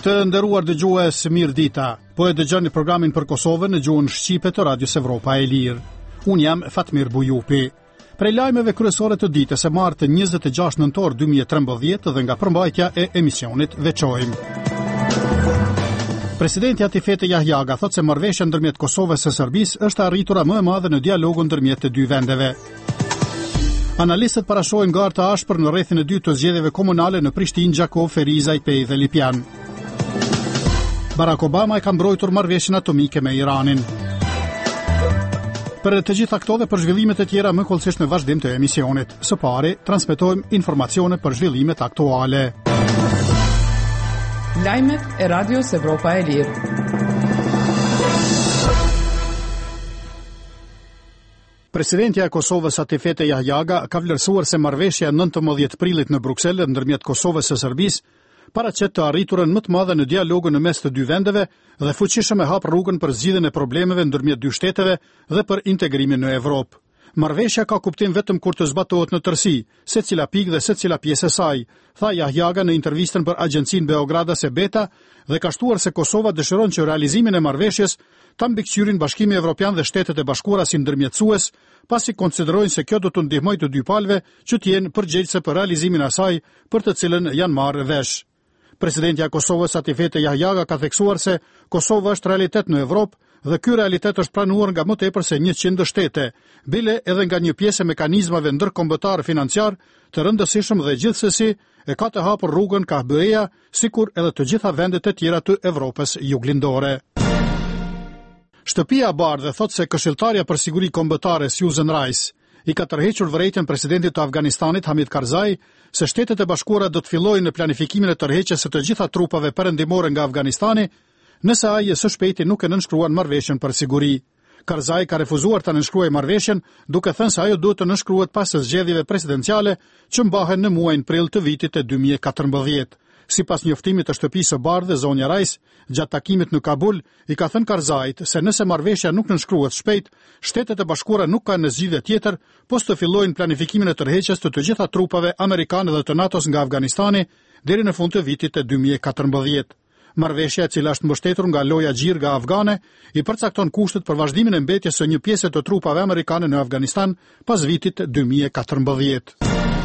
Të nderuar dëgjues, mirë dita. Po e dëgjoni programin për Kosovën në gjuhën shqipe të Radios Evropa e Lirë. Unë jam Fatmir Bujupi. Prej lajmeve kryesore të ditës së martë 26 nëntor 2013 dhe nga përmbajtja e emisionit veçojmë. Presidenti Atifete Jahjaga thotë se marrëveshja ndërmjet Kosovës së Serbisë është arritura më e madhe në dialogun ndërmjet të dy vendeve. Analistët parashojnë garë të ashpër në rrethin e dytë të zgjedhjeve komunale në Prishtinë, Gjakov, Ferizaj, Pej dhe Lipjan. Barack Obama e ka mbrojtur marrëveshjen atomike me Iranin. Për të gjitha këto dhe për zhvillimet e tjera më kollësisht në vazhdim të emisionit. Së pari, transmetojmë informacione për zhvillimet aktuale. Lajmet e Radios Evropa e Lirë. Presidentja e Kosovës Atifete Jahjaga ka vlerësuar se marrëveshja 19 prillit në Bruksel ndërmjet Kosovës së Serbisë paraqet të arriturën më të madhe në dialogun në mes të dy vendeve dhe fuqishëm e hap rrugën për zgjidhjen e problemeve ndërmjet dy shteteve dhe për integrimin në Evropë. Marrëveshja ka kuptim vetëm kur të zbatohet në tërësi, secila pikë dhe secila pjesë e saj, tha Jahjaga në intervistën për agjencinë Beogradas e Beta dhe ka shtuar se Kosova dëshiron që realizimin e marrëveshjes ta mbikëqyrin Bashkimi Evropian dhe Shtetet e Bashkuara si ndërmjetësues, pasi konsiderojnë se kjo do të ndihmojë të dy palëve që të jenë përgjegjëse për realizimin e asaj për të cilën janë marrë vesh. Presidentja e Kosovës Atifete Jahjaga ka theksuar se Kosova është realitet në Evropë dhe ky realitet është pranuar nga më tepër se 100 shtete, bile edhe nga një pjesë e mekanizmave ndërkombëtar financiar të rëndësishëm dhe gjithsesi e ka të hapur rrugën ka BE-ja, sikur edhe të gjitha vendet e tjera të Evropës juglindore. Shtëpia e Bardhë thotë se këshilltarja për siguri kombëtare Susan Rice i ka tërhequr vërejtjen presidentit të Afganistanit Hamid Karzai se Shtetet e Bashkuara do të fillojnë në planifikimin e tërheqjes së të gjitha trupave perëndimore nga Afganistani, nëse ai së shpejti nuk e nënshkruan marrëveshjen për siguri. Karzai ka refuzuar ta nënshkruajë marrëveshjen, duke thënë se ajo duhet të nënshkruhet pas së zgjedhjeve presidenciale që mbahen në muajin prill të vitit e 2014. Sipas njoftimit të shtëpisë së Bardhë, zonja Rice, gjatë takimit në Kabul, i ka thënë Karzait se nëse marrëveshja nuk nënshkruhet shpejt, Shtetet e Bashkuara nuk kanë zgjidhje tjetër posa të fillojnë planifikimin e tërheqjes të gjitha trupave amerikane dhe të NATO-s nga Afganistani deri në fund të vitit e 2014. Marrëveshja, e cila është mbështetur nga loja gjirga afgane, i përcakton kushtet për vazhdimin e mbetjes së një pjese të trupave amerikane në Afganistan pas vitit 2014.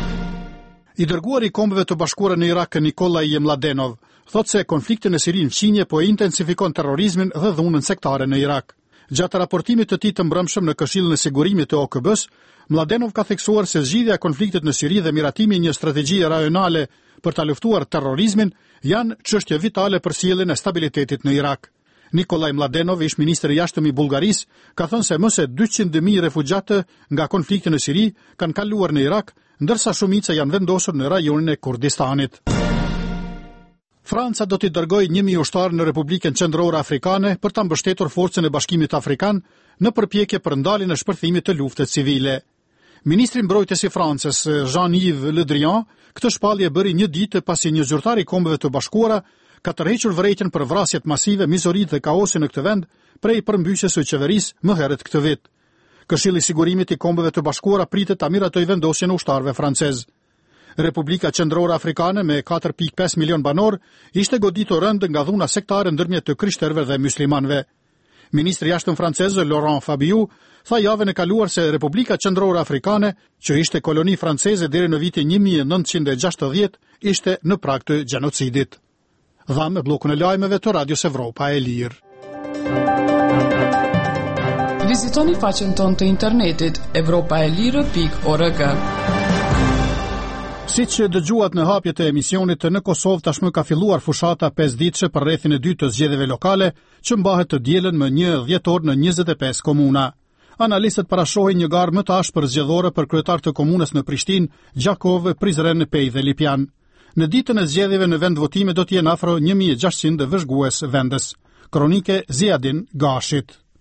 I dërguari i Kombeve të Bashkuara në Irak, Nikolaj Mladenov, thotë se konflikti në Siri në Qinje po intensifikon terrorizmin dhe dhunën sektare në Irak. Gjatë raportimit të tij të mbrëmshëm në Këshillin e Sigurimit të OKB-s, Mladenov ka theksuar se zgjidhja e konfliktit në Siri dhe miratimi i një strategjie rajonale për ta luftuar terrorizmin janë çështje vitale për sjelljen e stabilitetit në Irak. Nikolaj Mladenov, ish ministri i jashtëm i Bullgarisë, ka thënë se më se 200.000 refugjatë nga konflikti në Siri kanë kaluar në Irak, ndërsa shumica janë vendosur në rajonin e Kurdistanit. Franca do t'i dërgojë 1.000 ushtarë në Republikën Qendrore Afrikane për ta mbështetur forcën e Bashkimit Afrikan në përpjekje për ndaljen e shpërthimit të luftës civile. Ministri mbrojtës i Francës, Jean-Yves Le Drian, këtë shpallje bëri një ditë pasi një zyrtar i Kombeve të Bashkuara ka tërhequr vërejtjen për vrasjet masive, mizoritë dhe kaosin në këtë vend prej përmbysjes së qeverisë më herët këtë vit. Këshilli i Sigurimit i Kombeve të Bashkuara pritet ta miratoj vendosjen e ushtarëve francez. Republika Qendrore Afrikane me 4.5 milion banor ishte goditur rënd nga dhuna sektare ndërmjet të krishterëve dhe muslimanëve. Ministri i jashtëm francez Laurent Fabius tha javën e kaluar se Republika Qendrore Afrikane, që ishte koloni franceze deri në vitin 1960, ishte në prag të gjenocidit. Dhamë bllokun e lajmeve të Radios Evropa e Lirë. Vizitoni faqen tonë të internetit evropaelire.org. Siç dëgjuat në hapjet e emisionit, në Kosovë tashmë ka filluar fushata 5 ditëshe për rrethin e dytë të zgjedhjeve lokale, që mbahet të dielën më 1 dhjetor në 25 komuna. Analistët parashohin një garë më të ashpër zgjedhore për kryetar të komunës në Prishtinë, Gjakov, Prizren, Pej dhe Lipjan. Në ditën e zgjedhjeve në vend votime do të jenë afro 1.600 vëzhgues vendes. Kronike Ziadin Gashit.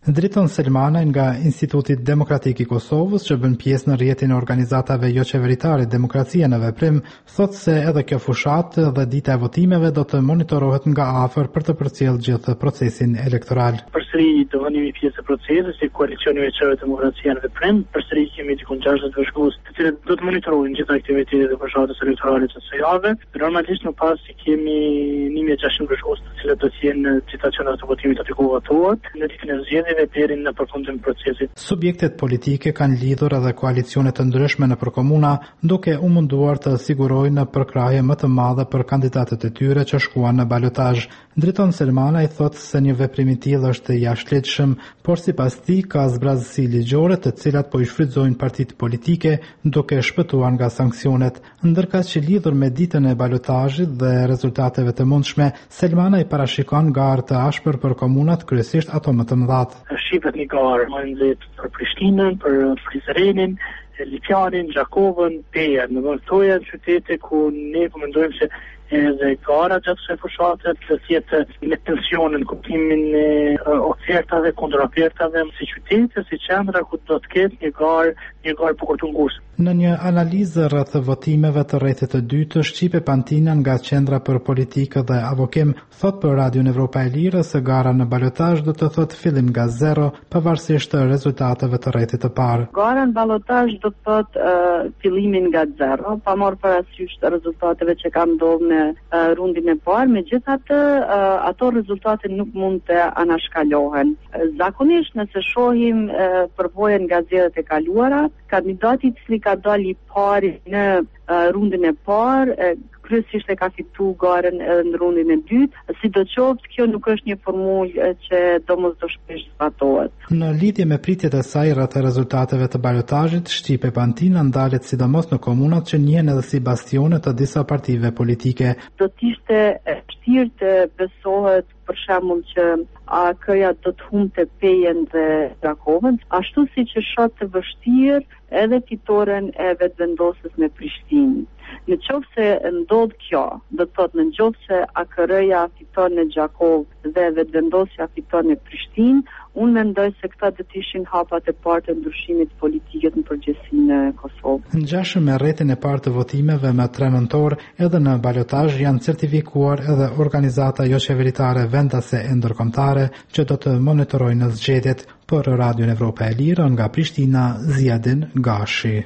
Driton Selmana nga Instituti Demokratik I Kosovës, që bën pjesë në rrjetin e organizatave jo qeveritare Demokracia në Veprim, thot se edhe kjo fushat dhe dita e votimeve do të monitorohet nga afër për të përcjellë gjithë procesin elektoral. Përsëri do vënimi pjesë e procesit si koalicioni veçor Demokracia në Veprim, përsëri kemi diku 60 vëzhgues, të cilët do të monitorojnë gjithë aktivitetet e fushatës elektorale të kësaj jave. Normalisht më pas kemi 1600 vëzhgues të cilët do të jenë citacionet të votimit aty ku votohet në ditën e zgjedhjeve deri në përfundim procesit. Subjektet politike kanë lidhur edhe koalicione të ndryshme nëpër komuna, duke u munduar të sigurojnë në përkrahje më të madhe për kandidatët e tyre që shkuan në balotazh. Driton Selmana I thot se një veprim I tillë është I jashtëligjshëm, por sipas tij ka zbrazësi ligjore të cilat po I shfrytëzojnë partitë politike duke shpëtuar nga sanksionet. Ndërkaq që lidhur me ditën e balotazhit dhe rezultateve të mundshme, Selmana I parashikon garë të ashpër për komunat, kryesisht ato më të mëdha. Shqipet një garë më nxehtë për Prishtinën, për Prizrenin, Lipjanin, Gjakovën, Pejën. Në këto janë qytete ku ne po mendojmë se edhe gara gjatë kësaj fushate të jetë me tensionin, kuptimin e ofertave kundër ofertave, si qytete, si qendra ku do të ketë një garë bukur të ngushtë. Në një analizë rreth votimeve të rrethit të dytë, Shqipe Pantina nga Qendra për Politikë dhe Avokim thot për Radion Evropa e Lirë se gara në balotazh do të thotë fillim nga zero, pavarësisht të rezultateve të rrethit të parë. Gara në balotazh do të thotë fillimin nga zero, pa marrë parasysh të rezultateve që kanë ndodhur në rundin e parë, megjithatë ato rezultate nuk mund të anashkalohen. Zakonisht nëse shohim përvojën nga zgjedhjet e kaluara, kandidati I cili ka dalë I pari në rundin e parë, kryesisht e ka fitu garën edhe në rundin e dytë, sidoqoftë kjo nuk është një formulë që domosdoshmërisht zbatohet. Në lidhje me pritjet e saj rreth rezultateve të balotazhit, Shqipe Pantina ndalet sidomos në komunat që njihen edhe si bastione të disa partive politike. Do të ishte vështirë të besohet për shembull që AKJ do të humbte Pejën dhe Gjakovën, ashtu siç është shumë të vështirë edhe fitoren e vetëvendosjes me Prishtinë. Në qoftë se ndodh kjo, do të thotë në qoftë se AKR-ja fiton në Gjakovë dhe vetëvendosja fiton në Prishtinë, unë mendoj se këta do të ishin hapat e parë të ndryshimit politik në përgjithësi në Kosovë. Ngjashëm me rrethin e parë të votimeve me 3 nëntor, edhe në balotazh janë certifikuar edhe organizata jo qeveritare vendase e ndërkombëtare që do të monitorojnë zgjedhjet. Për Radion Evropa e Lirë nga Prishtina, Ziadin Gashi.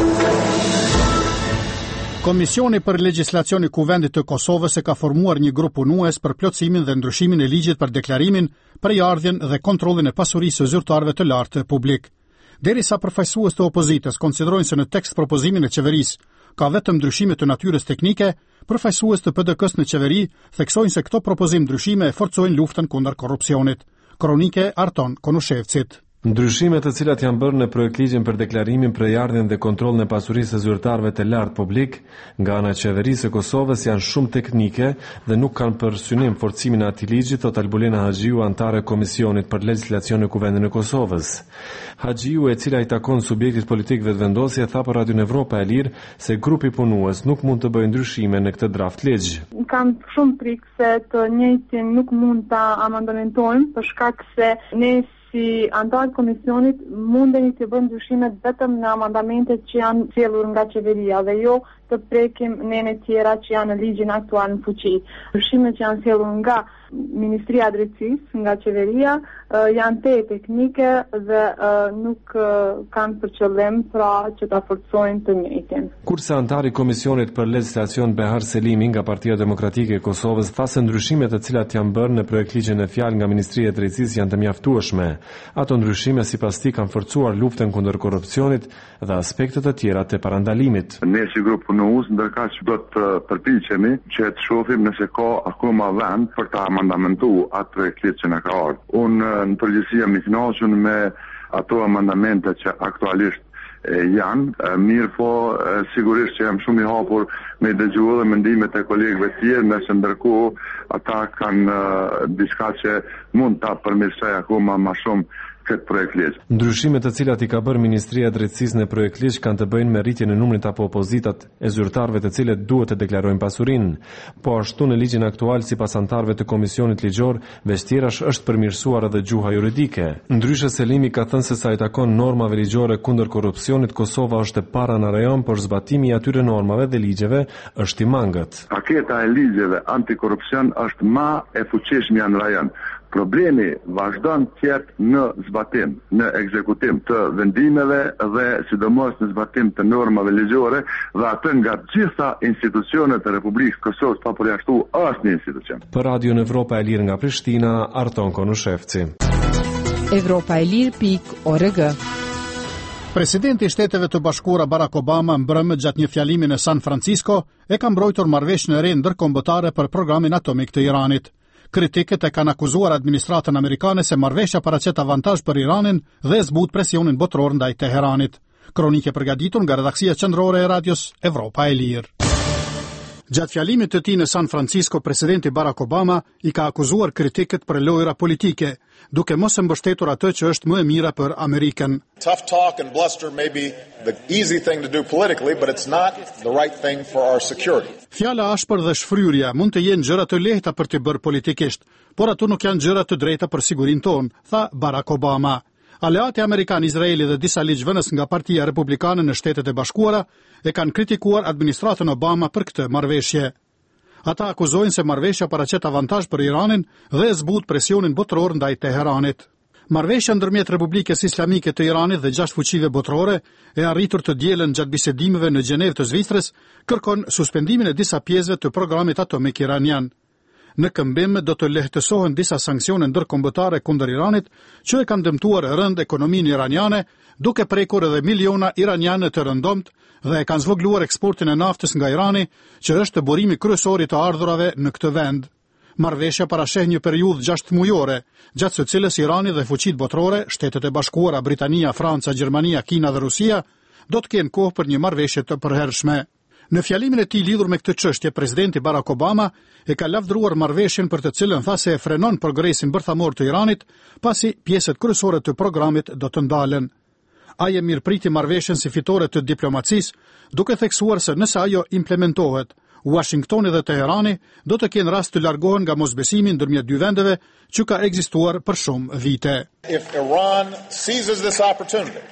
Komisioni për Legjislacion I Kuvendit të Kosovës e ka formuar një grup punues për plotësimin dhe ndryshimin e ligjit për deklarimin, përjardhjen dhe kontrollin e pasurisë së zyrtarëve të lartë publik. Derisa përfaqësues të opozitës konsiderojnë se në tekst propozimin e qeverisë ka vetëm ndryshime të natyrës teknike, përfaqësues të PDK-s në qeveri theksojnë se këto propozim ndryshime e forcojnë luftën kundër korrupsionit. Kronike Arton Konushevcit. Ndryshimet të cilat janë bërë në projektligjin për deklarimin, përjardhjen dhe kontrollin e pasurisë së zyrtarëve të lartë publik nga ana e qeverisë së Kosovës janë shumë teknike dhe nuk kanë për synim forcimin e atij ligji, thot Albulena Haxhiu, antare e Komisionit për Legjislacion në Kuvendin e Kosovës. Haxhiu, e cila I takon subjektit politik vetëvendosje, tha për Radion Evropa e Lirë se grupi punues nuk mund të bëjë ndryshime në këtë draft ligj. Kam shumë frikë se të njëjtin nuk mund ta amendamentojmë për shkak se ne si antar komisionit mundeni të bëjmë ndryshimet vetëm në amendamentet që janë sjellur nga qeveria dhe jo të prekim nene tjera që janë në ligjin aktual në fuqi. Ndryshimet që janë sjellur nga Ministria e Drejtësisë, nga qeveria, janë te teknike dhe nuk kanë për qëllim pra që ta forcojnë të njëjtin. Kurse antari I Komisionit për Legjislacion Behar Selimi nga Partia Demokratike e Kosovës tha se ndryshimet të cilat janë bërë në projektligjin e fjalë nga Ministria e Drejtësisë janë të mjaftueshme. Ato ndryshime sipas tij kanë forcuar luftën kundër korrupsionit dhe aspekte të tjera të parandalimit. Ne si grup punues ndërkaq do të përpiqemi që të shohim nëse ka akoma vend për ta amendamentuar atë projektligj që na ka ardhur. Unë në përgjithësi jam I kënaqur me ato amendamente që aktualisht janë, mirë po sigurisht që jam shumë I hapur me dëgjuar dhe mendimet e kolegëve tjerë, nëse ndërkohë ata kanë diçka që mund ta përmirësoj akoma më shumë këtë projekt ligj. Ndryshimet të cilat i ka bërë Ministria e Drejtësisë në projekt ligj kanë të bëjnë me rritjen e numrit apo opozitat e zyrtarëve të cilët duhet të deklarojnë pasurinë. Po ashtu në ligjin aktual sipas anëtarëve të komisionit ligjor, veçtjerash është përmirësuar edhe gjuha juridike. Ndryshe Selimi ka thënë se sa i takon normave ligjore kundër korrupsionit, Kosova është e para në rajon, por zbatimi i atyre normave dhe ligjeve është i mangët. Paketa e ligjeve antikorrupsion është më e fuqishme në rajon. Problemi vazhdon të jetë në zbatim, në ekzekutim të vendimeve dhe sidomos në zbatim të normave ligjore dhe atë nga gjitha institucionet e Republikës Kosovës pa përjashtu është një institucion. Për Radio Evropa e Lirë nga Prishtina, Arton Konushevci. Evropaelir.org. Presidenti i Shteteve të Bashkuara Barack Obama mbrëmët gjatë një fjalimi në San Francisco e ka mbrojtur marrëveshjen e re ndërkombëtare për programin atomik të Iranit. Kritikët e kanë akuzuar administratën amerikane se marrëveshja paraqet avantazh për Iranin dhe zbut presionin botror ndaj Teheranit. Kronike përgatitur nga redaksia qendrore e radios Evropa e Lirë. Gjatë fjalimit të tij në San Francisco, presidenti Barack Obama i ka akuzuar kritikët për lojra politike, duke mos e mbështetur atë që është më e mira për Amerikën. Tough talk and bluster may be the easy thing to do politically, but it's not the right thing for our security. Fjala ashpër dhe shfryrja mund të jenë gjëra të lehta për të bërë politikisht, por ato nuk janë gjëra të drejta për sigurinë tonë, tha Barack Obama. Aleati amerikan, Izraeli dhe disa ligjvënës nga Partia Republikane në Shtetet e Bashkuara e kanë kritikuar administratën Obama për këtë marrëveshje. Ata akuzojnë se marrëveshja paraqet avantazh për Iranin dhe zbut presionin botror ndaj Teheranit. Marrëveshja ndërmjet Republikës Islamike të Iranit dhe 6 fuqive botrore e arritur të dielën gjatë bisedimeve në Gjenevë të Zvicrës kërkon suspendimin e disa pjesëve të programit atomik iranian. Në këmbim do të lehtësohen disa sanksione ndërkombëtare kundër Iranit që e kanë dëmtuar rënd ekonominë iraniane, duke prekur edhe miliona iranianë të rëndomt dhe e kanë zvogluar eksportin e naftës nga Irani, që është burimi kryesor i të ardhurave në këtë vend. Marrëveshja parasheh një periudhë 6 mujore, gjatë së cilës Irani dhe fuqitë botrore, Shtetet e Bashkuara, Britania, Franca, Gjermania, Kina dhe Rusia, do të kenë kohë për një marrëveshje të përhershme. Në fjalimin e tij lidhur me këtë çështje, presidenti Barack Obama e ka lavdruar marrëveshjen për të cilën tha se e frenon progresin bërthamor të Iranit, pasi pjesët kryesore të programit do të ndalen. Ai e mirëpriti marrëveshjen si fitore të diplomacisë, duke theksuar se nëse ajo implementohet, Washingtoni dhe Teherani do të kenë rast të largohen nga mosbesimi ndërmjet dy vendeve që ka ekzistuar për shumë vite. If Iran seizes this opportunity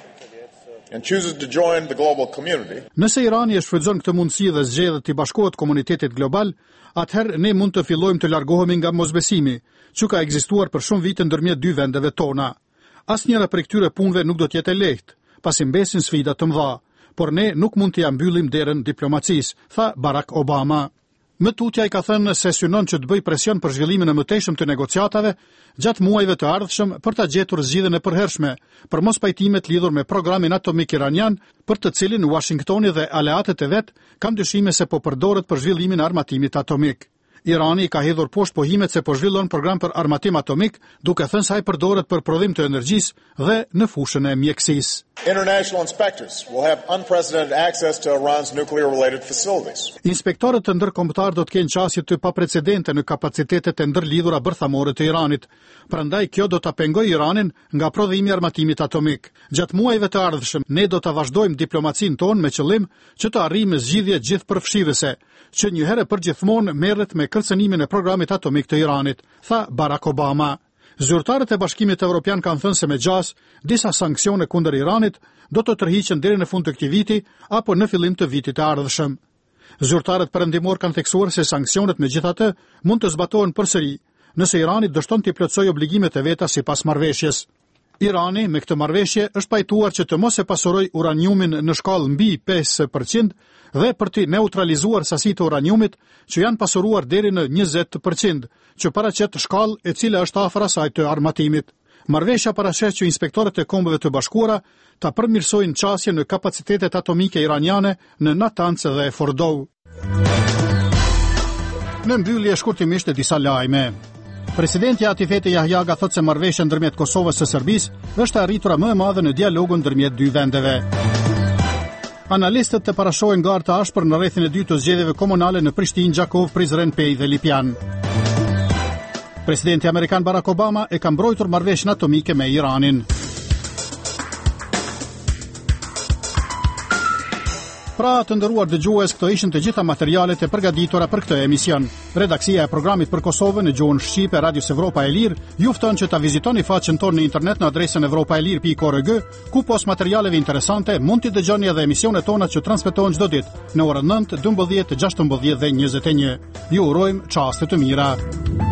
and chooses to join the global community. Nëse Irani e shfrytëzon këtë mundësi dhe zgjedhet të bashkohet komunitetit global, atëherë ne mund të fillojmë të largohemi nga mosbesimi, që ka ekzistuar për shumë vite ndërmjet dy vendeve tona. Asnjëra prej këtyre punëve nuk do të jetë e lehtë, pasi mbesin sfida të mëdha, por ne nuk mund të ja mbyllim derën diplomacisë, tha Barack Obama. Më tutja i ka thënë se synon që të bëj presion për zhvillimin e mëtejshëm të negociatave gjatë muajve të ardhshëm për ta gjetur zgjidhjen e përhershme për mos pajtimet lidhur me programin atomik iranian, për të cilin Washingtoni dhe aleatët e vet kanë dyshime se po përdoret për zhvillimin e armatimit atomik. Irani ka hedhur poshtë pohimet se po zhvillon program për armatim atomik, duke thënë se ai përdoret për prodhim të energjisë dhe në fushën e mjekësisë. International inspectors will have unprecedented access to Iran's nuclear-related facilities. Inspektorët të ndërkombëtar do të kenë qasje të paprecedente në kapacitetet e ndërlidhura bërthamore të Iranit. Prandaj kjo do ta pengojë Iranin nga prodhimi i armatimit atomik. Gjatë muajve të ardhshëm ne do ta vazhdojmë diplomacinë tonë me qëllim që të arrijmë zgjidhje gjithëpërfshirëse, që një herë përgjithmonë merret me kërcënimin e programit atomik të Iranit, tha Barack Obama. Zyrtarët e Bashkimit Evropian kanë thënë se me gjas, disa sanksione kundër Iranit do të tërhiqen deri në fund të këtij viti apo në fillim të vitit të ardhshëm. Zyrtarët perëndimor kanë theksuar se sanksionet megjithatë mund të zbatohen përsëri, nëse Irani dështon të plotësojë obligimet e veta sipas marrëveshjes. Irani me këtë marrëveshje është pajtuar që të mos e pasurojë uraniumin në shkallë mbi 5% dhe për të neutralizuar sasitë e uraniumit që janë pasuruar deri në 20%, që paraqet shkallë e cila është afër asaj të armatimit. Marrëveshja paraqet që inspektorët e Kombeve të Bashkuara ta përmirësojnë qasjen në kapacitetet atomike iraniane në Natanz dhe Fordow. Në mbyllje shkurtimisht e disa lajme. Presidenti Atifete Jahjaga thotë se marrëveshja ndërmjet Kosovës së Serbisë është arritura më e madhe në dialogun ndërmjet dy vendeve. Analistët të parashohen garë të ashpër në rrethin e dytë të zgjedhjeve komunale në Prishtinë, Gjakov, Prizren, Pej dhe Lipjan. Presidenti amerikan Barack Obama e ka mbrojtur marrëveshjen atomike me Iranin. Pra të nderuar dëgjues, këto ishin të gjitha materialet e përgatitura për këtë emision. Redaksia e programit për Kosovën në gjuhën shqipe e Radios Evropa e Lirë ju fton që ta vizitoni faqen tonë në internet në adresën evropaelir.org, ku pos materialeve interesante mund t'i dëgjoni edhe emisionet tona që transmetohen çdo ditë në orën 9, 12, 16 dhe 21. Ju urojmë çaste të mira.